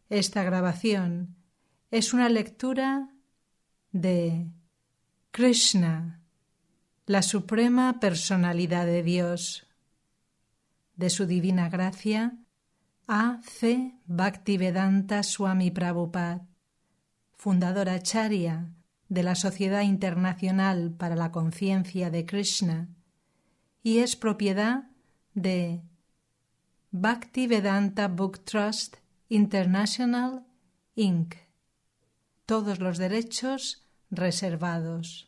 Esta grabación es una lectura de Krishna, la Suprema Personalidad de Dios, de su Divina Gracia, A. C. Bhaktivedanta Swami Prabhupada, fundador acharya de la Sociedad Internacional para la Conciencia de Krishna, y es propiedad de Bhaktivedanta Book Trust International, Inc. Todos los derechos reservados.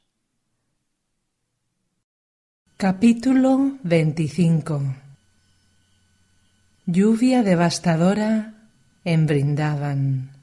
Capítulo 25. Lluvia devastadora en Vrindavan.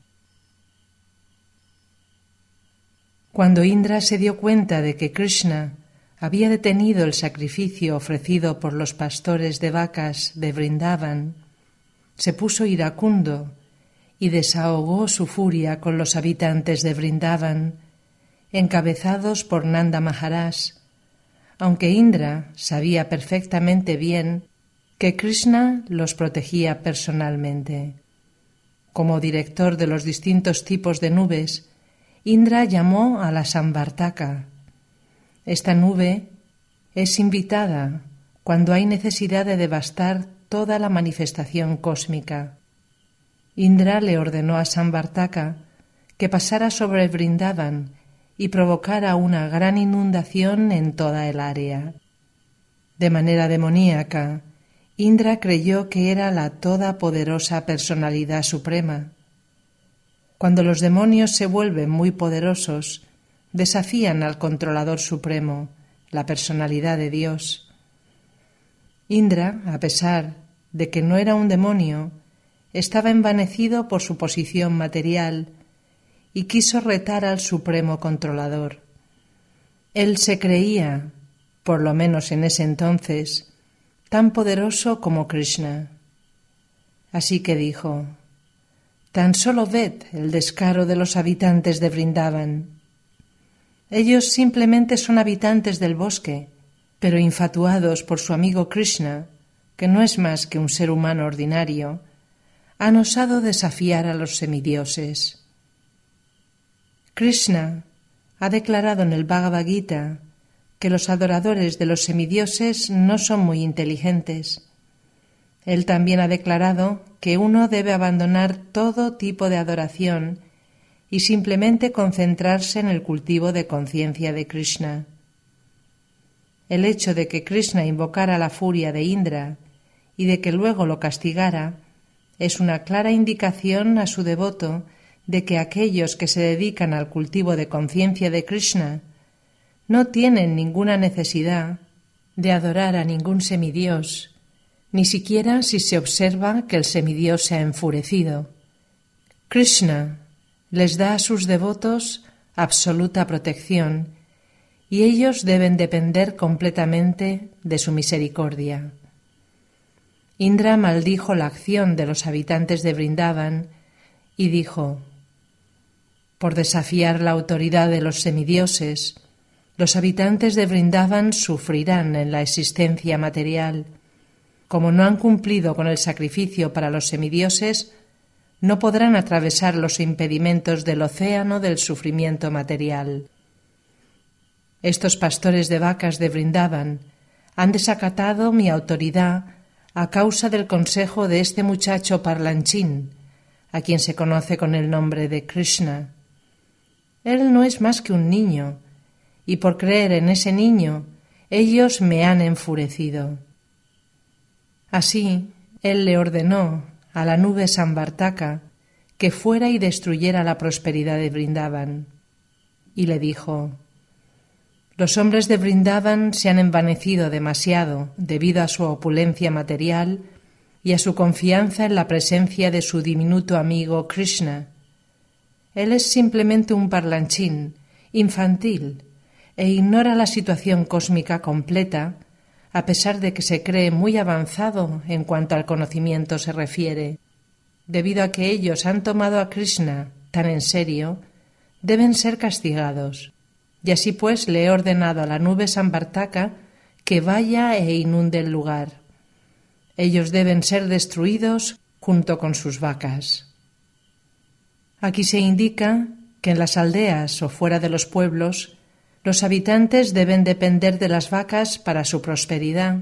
Cuando Indra se dio cuenta de que Krishna había detenido el sacrificio ofrecido por los pastores de vacas de Vrindavan, se puso iracundo y desahogó su furia con los habitantes de Vrindavan, encabezados por Nanda Maharaj, aunque Indra sabía perfectamente bien que Krishna los protegía personalmente. Como director de los distintos tipos de nubes, Indra llamó a la Samvartaka. Esta nube es invitada cuando hay necesidad de devastar toda la manifestación cósmica. Indra le ordenó a Samvartaka que pasara sobre Vrindavan y provocara una gran inundación en toda el área. De manera demoníaca, Indra creyó que era la todopoderosa personalidad suprema. Cuando los demonios se vuelven muy poderosos, desafían al controlador supremo, la personalidad de Dios. Indra, a pesar de que no era un demonio, estaba envanecido por su posición material y quiso retar al supremo controlador. Él se creía, por lo menos en ese entonces, tan poderoso como Krishna. Así que dijo: «Tan solo ved el descaro de los habitantes de Vrindavan. Ellos simplemente son habitantes del bosque, pero infatuados por su amigo Krishna, que no es más que un ser humano ordinario, han osado desafiar a los semidioses». Krishna ha declarado en el Bhagavad Gita que los adoradores de los semidioses no son muy inteligentes. Él también ha declarado que uno debe abandonar todo tipo de adoración y simplemente concentrarse en el cultivo de conciencia de Krishna. El hecho de que Krishna invocara la furia de Indra y de que luego lo castigara es una clara indicación a su devoto de que aquellos que se dedican al cultivo de conciencia de Krishna no tienen ninguna necesidad de adorar a ningún semidios, ni siquiera si se observa que el semidios se ha enfurecido. Krishna les da a sus devotos absoluta protección y ellos deben depender completamente de su misericordia. Indra maldijo la acción de los habitantes de Vrindavan y dijo: «Por desafiar la autoridad de los semidioses, los habitantes de Vrindavan sufrirán en la existencia material. Como no han cumplido con el sacrificio para los semidioses, no podrán atravesar los impedimentos del océano del sufrimiento material. Estos pastores de vacas de Vrindavan han desacatado mi autoridad a causa del consejo de este muchacho parlanchín, a quien se conoce con el nombre de Krishna. Él no es más que un niño, y por creer en ese niño, ellos me han enfurecido». Así, él le ordenó a la nube Samvartaka que fuera y destruyera la prosperidad de Vrindavan. Y le dijo: «Los hombres de Vrindavan se han envanecido demasiado debido a su opulencia material y a su confianza en la presencia de su diminuto amigo Krishna. Él es simplemente un parlanchín, infantil, e ignora la situación cósmica completa, a pesar de que se cree muy avanzado en cuanto al conocimiento se refiere. Debido a que ellos han tomado a Krishna tan en serio, deben ser castigados. Y así pues le he ordenado a la nube Samvartaka que vaya e inunde el lugar. Ellos deben ser destruidos junto con sus vacas». Aquí se indica que en las aldeas o fuera de los pueblos los habitantes deben depender de las vacas para su prosperidad.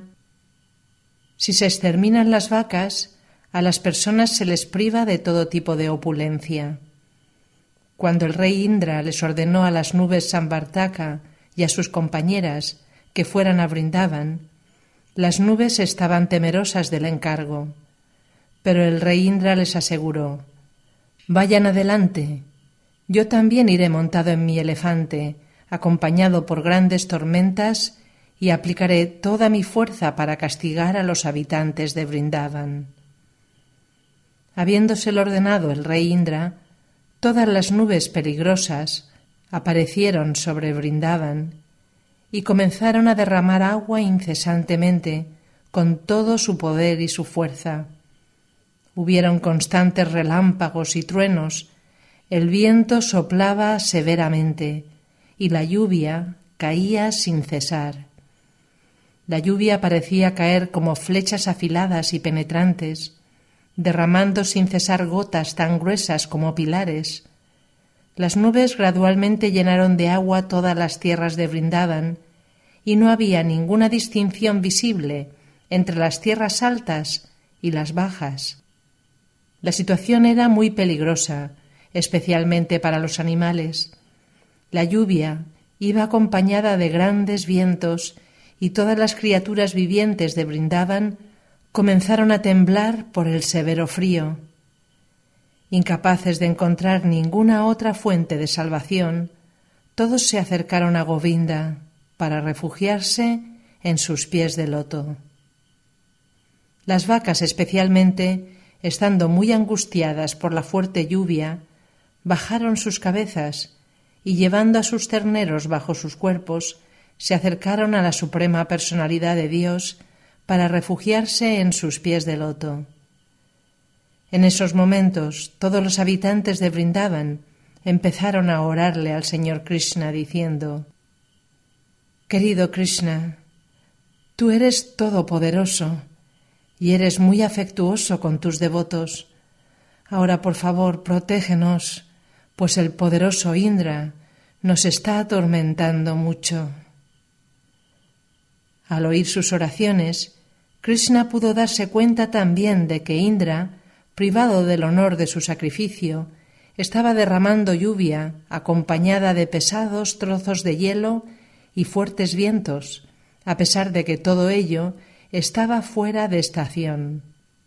Si se exterminan las vacas, a las personas se les priva de todo tipo de opulencia. Cuando el rey Indra les ordenó a las nubes Samvartaka y a sus compañeras que fueran a Vrindavan, las nubes estaban temerosas del encargo. Pero el rey Indra les aseguró: «Vayan adelante, yo también iré montado en mi elefante, acompañado por grandes tormentas, y aplicaré toda mi fuerza para castigar a los habitantes de Vrindavan». Habiéndoselo ordenado el rey Indra, todas las nubes peligrosas aparecieron sobre Vrindavan y comenzaron a derramar agua incesantemente con todo su poder y su fuerza. Hubieron constantes relámpagos y truenos, el viento soplaba severamente y la lluvia caía sin cesar. La lluvia parecía caer como flechas afiladas y penetrantes, derramando sin cesar gotas tan gruesas como pilares. Las nubes gradualmente llenaron de agua todas las tierras de Vrindavan y no había ninguna distinción visible entre las tierras altas y las bajas. La situación era muy peligrosa, especialmente para los animales. La lluvia iba acompañada de grandes vientos y todas las criaturas vivientes de Vrindavan comenzaron a temblar por el severo frío. Incapaces de encontrar ninguna otra fuente de salvación, todos se acercaron a Govinda para refugiarse en sus pies de loto. Las vacas, especialmente, estando muy angustiadas por la fuerte lluvia, bajaron sus cabezas y, llevando a sus terneros bajo sus cuerpos, se acercaron a la suprema personalidad de Dios para refugiarse en sus pies de loto. En esos momentos, todos los habitantes de Vrindavan empezaron a orarle al Señor Krishna diciendo: «Querido Krishna, tú eres todopoderoso y eres muy afectuoso con tus devotos. Ahora, por favor, protégenos, pues el poderoso Indra nos está atormentando mucho». Al oír sus oraciones, Krishna pudo darse cuenta también de que Indra, privado del honor de su sacrificio, estaba derramando lluvia acompañada de pesados trozos de hielo y fuertes vientos, a pesar de que todo ello estaba fuera de estación.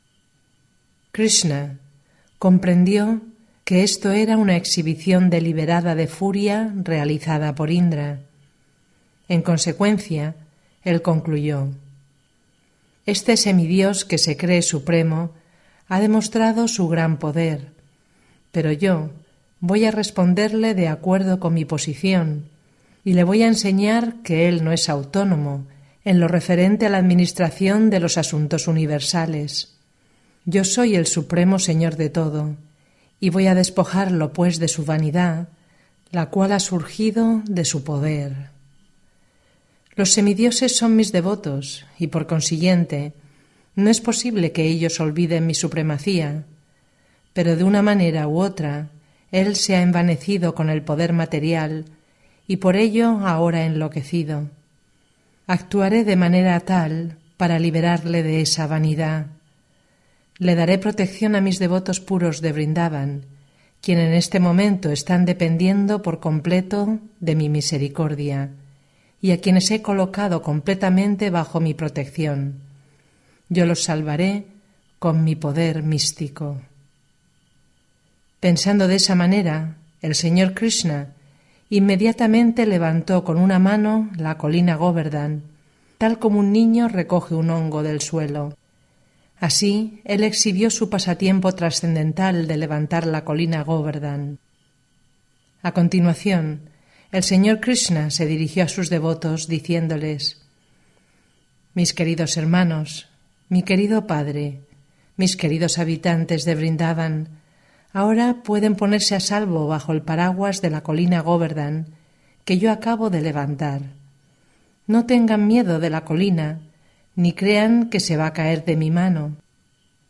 Krishna comprendió que esto era una exhibición deliberada de furia realizada por Indra. En consecuencia, él concluyó: «Este semidios que se cree supremo ha demostrado su gran poder, pero yo voy a responderle de acuerdo con mi posición y le voy a enseñar que él no es autónomo en lo referente a la administración de los asuntos universales. Yo soy el supremo Señor de todo, y voy a despojarlo, pues, de su vanidad, la cual ha surgido de su poder. Los semidioses son mis devotos, y por consiguiente, no es posible que ellos olviden mi supremacía, pero de una manera u otra, él se ha envanecido con el poder material, y por ello ahora enloquecido. Actuaré de manera tal para liberarle de esa vanidad. Le daré protección a mis devotos puros de Vrindavan, quienes en este momento están dependiendo por completo de mi misericordia, y a quienes he colocado completamente bajo mi protección. Yo los salvaré con mi poder místico». Pensando de esa manera, el Señor Krishna inmediatamente levantó con una mano la colina Govardhan, tal como un niño recoge un hongo del suelo. Así, él exhibió su pasatiempo trascendental de levantar la colina Govardhan. A continuación, el Señor Krishna se dirigió a sus devotos diciéndoles: «Mis queridos hermanos, mi querido Padre, mis queridos habitantes de Vrindavan, ahora pueden ponerse a salvo bajo el paraguas de la colina Govardhan que yo acabo de levantar. No tengan miedo de la colina, ni crean que se va a caer de mi mano.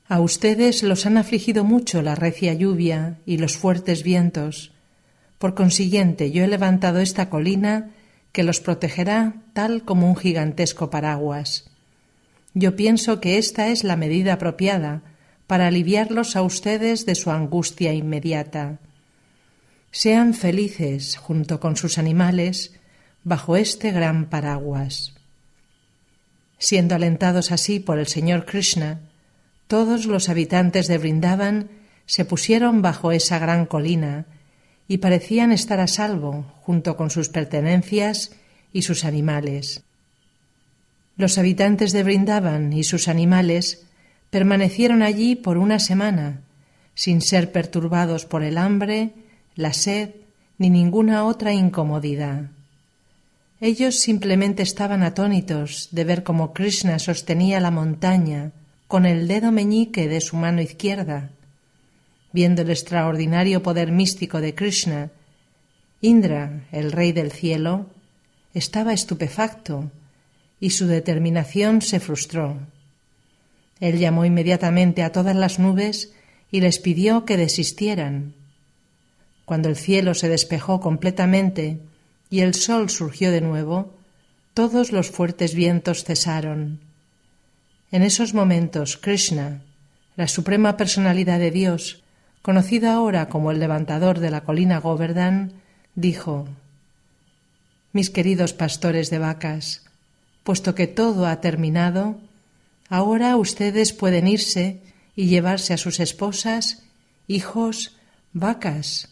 A ustedes los han afligido mucho la recia lluvia y los fuertes vientos. Por consiguiente, yo he levantado esta colina que los protegerá tal como un gigantesco paraguas. Yo pienso que esta es la medida apropiada para aliviarlos a ustedes de su angustia inmediata. Sean felices junto con sus animales bajo este gran paraguas. Siendo alentados así por el Señor Krishna, todos los habitantes de Vrindavan se pusieron bajo esa gran colina y parecían estar a salvo junto con sus pertenencias y sus animales. Los habitantes de Vrindavan y sus animales permanecieron allí por una semana, sin ser perturbados por el hambre, la sed ni ninguna otra incomodidad. Ellos simplemente estaban atónitos de ver cómo Krishna sostenía la montaña con el dedo meñique de su mano izquierda. Viendo el extraordinario poder místico de Krishna, Indra, el rey del cielo, estaba estupefacto y su determinación se frustró. Él llamó inmediatamente a todas las nubes y les pidió que desistieran. Cuando el cielo se despejó completamente y el sol surgió de nuevo, todos los fuertes vientos cesaron. En esos momentos, Krishna, la suprema personalidad de Dios, conocido ahora como el levantador de la colina Govardhan, dijo: «Mis queridos pastores de vacas, puesto que todo ha terminado, ahora ustedes pueden irse y llevarse a sus esposas, hijos, vacas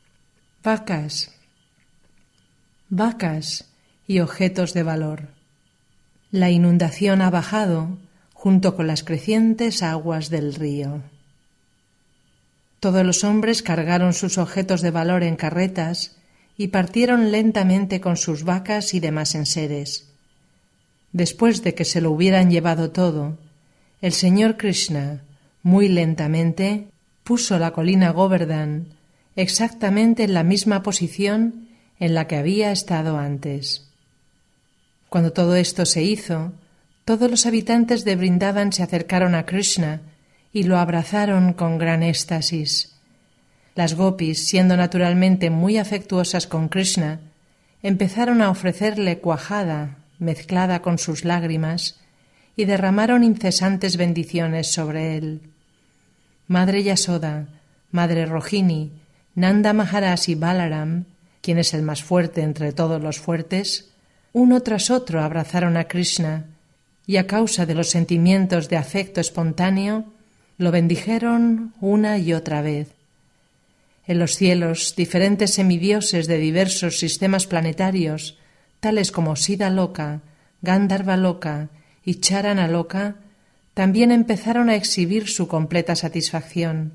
y objetos de valor. La inundación ha bajado junto con las crecientes aguas del río». Todos los hombres cargaron sus objetos de valor en carretas y partieron lentamente con sus vacas y demás enseres. Después de que se lo hubieran llevado todo, el Señor Krishna, muy lentamente, puso la colina Govardhan exactamente en la misma posición en la que había estado antes. Cuando todo esto se hizo, todos los habitantes de Vrindavan se acercaron a Krishna y lo abrazaron con gran éxtasis. Las gopis, siendo naturalmente muy afectuosas con Krishna, empezaron a ofrecerle cuajada mezclada con sus lágrimas y derramaron incesantes bendiciones sobre él. Madre Yasoda, Madre Rohini, Nanda Maharaj y Balaram, quien es el más fuerte entre todos los fuertes, uno tras otro abrazaron a Krishna y a causa de los sentimientos de afecto espontáneo lo bendijeron una y otra vez. En los cielos, diferentes semidioses de diversos sistemas planetarios, tales como Siddha Loka, Gandharva Loka y Charana Loka, también empezaron a exhibir su completa satisfacción.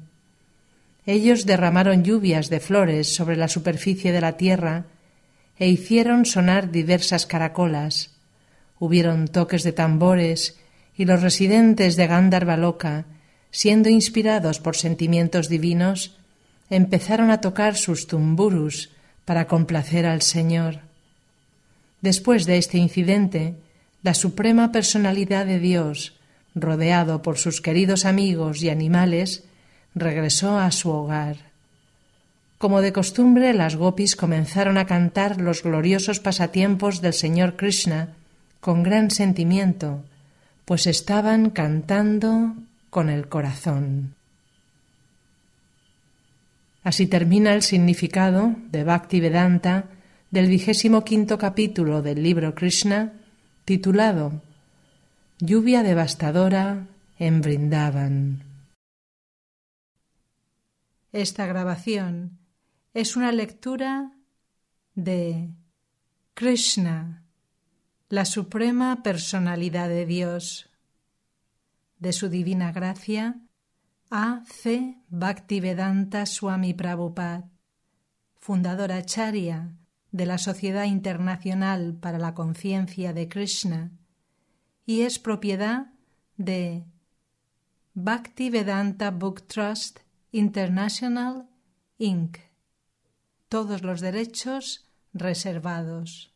Ellos derramaron lluvias de flores sobre la superficie de la tierra e hicieron sonar diversas caracolas. Hubieron toques de tambores y los residentes de Gandharva Loka, siendo inspirados por sentimientos divinos, empezaron a tocar sus tumburus para complacer al Señor. Después de este incidente, la suprema personalidad de Dios, rodeado por sus queridos amigos y animales, regresó a su hogar. Como de costumbre, las gopis comenzaron a cantar los gloriosos pasatiempos del Señor Krishna con gran sentimiento, pues estaban cantando con el corazón. Así termina el significado de Bhaktivedanta del 25º capítulo del libro Krishna, titulado Lluvia devastadora en Vrindavan. Esta grabación es una lectura de Krishna, la suprema personalidad de Dios, de su divina gracia, A. C. Bhaktivedanta Swami Prabhupada, fundador acharya de la Sociedad Internacional para la Conciencia de Krishna, y es propiedad de Bhaktivedanta Book Trust International, Inc. Todos los derechos reservados.